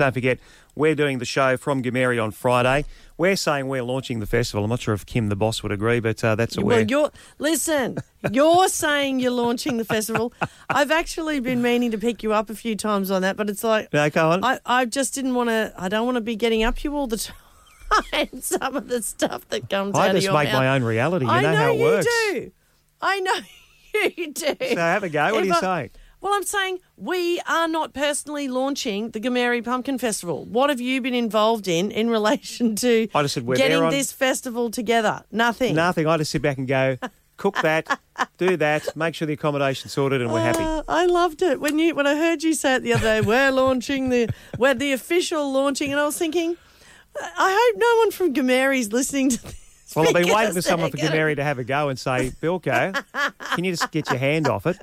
Don't forget, we're doing the show from Gameri on Friday. We're saying we're launching the festival. I'm not sure if Kim, the boss, would agree, but that's what we're... You're saying you're launching the festival. I've actually been meaning to pick you up a few times on that, but it's like... No, go on. I just didn't want to... I don't want to be getting up you all the time. Some of the stuff that comes out of your mouth. I just make my own reality. You know how it works. I know you do. So have a go. What are you saying? Well, I'm saying we are not personally launching the Gameri Pumpkin Festival. What have you been involved in relation to getting this festival together? Nothing. Nothing. I just sit back and go, cook that, do that, make sure the accommodation's sorted, and we're happy. I loved it. When I heard you say it the other day, we're the official launching, and I was thinking, I hope no one from Gameri's listening to this. Well, I've been waiting for someone from Gameri to have a go and say, Bilko, can you just get your hand off it?